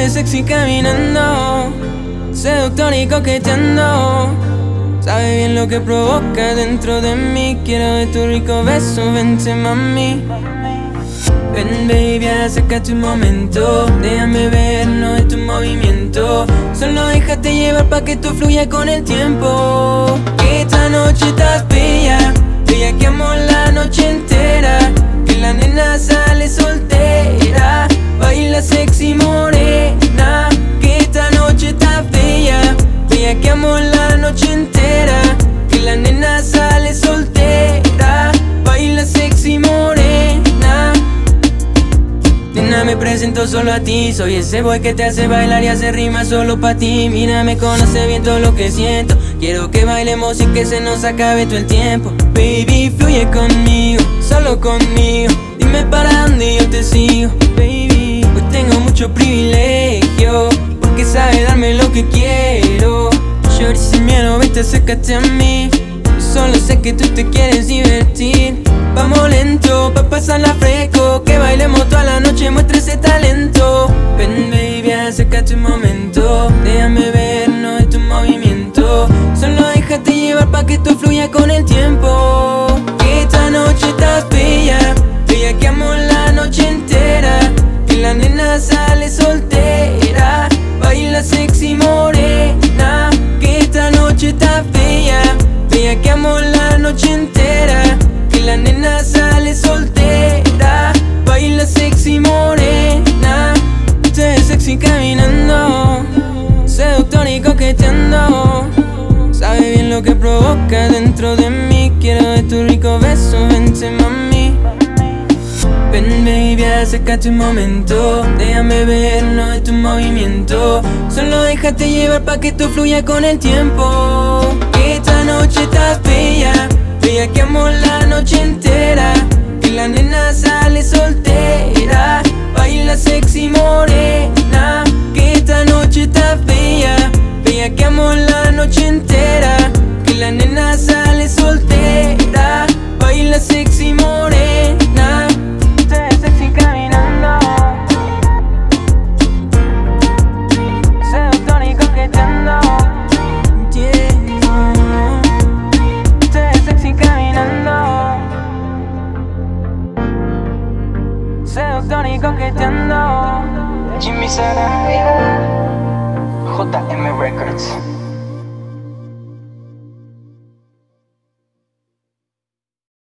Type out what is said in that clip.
ves sexy caminando, seductor y coqueteando. Sabe bien lo que provoca dentro de mí. Quiero de tu rico beso, vente mami. Ven baby, acércate un momento. Déjame ver, no de tu movimiento. Solo déjate llevar pa' que tú fluya con el tiempo. Que esta noche estás bella, bella que amo la noche entera. Que la nena sale soltera, baila sexy morena. Que esta noche estás bella, bella que amo la noche entera. Que la nena sale soltera, baila sexy morena. Nena, me presento solo a ti. Soy ese boy que te hace bailar y hace rimas solo pa' ti. Mira, me conoce bien todo lo que siento. Quiero que bailemos y que se nos acabe todo el tiempo. Baby, fluye conmigo, solo conmigo. Dime para dónde yo te sigo. Baby, hoy tengo mucho privilegio, porque sabe darme lo que quiero. Shorty, sin miedo, vente, acércate a mí. Yo solo sé que tú te quieres divertir. Vamos lento, pa' pasarla fresco. Que bailemos toda la noche, muestra ese talento. Ven baby, acércate un momento. Déjame ver, no de tu movimiento. Solo déjate llevar pa' que tú fluya con el tiempo. Que esta noche estás bella, bella que amo la noche entera. Que la nena sale soltera, baila sexy morena. Que esta noche estás bella, bella que amo la noche entera. Que la nena sale soltera, baila sexy morena. Te ves sexy caminando, seductor y coqueteando. Sabe bien lo que provoca dentro de mí. Quiero de tu rico beso, vente mami. Ven baby, acércate un momento. Déjame ver, no de tu movimiento. Solo déjate llevar pa' que tú fluya con el tiempo. Que esta noche estás bella, bella que amo la noche entera. Que la nena sale soltera, baila sexy morena. Que esta noche estás bella, bella que amo la noche entera. Que la nena sale soltera, baila sexy morena. Te ves sexy caminando, seductor y coqueteando. Te ves sexy caminando, seductor y coqueteando. Jimmy Sarabia, JM Records.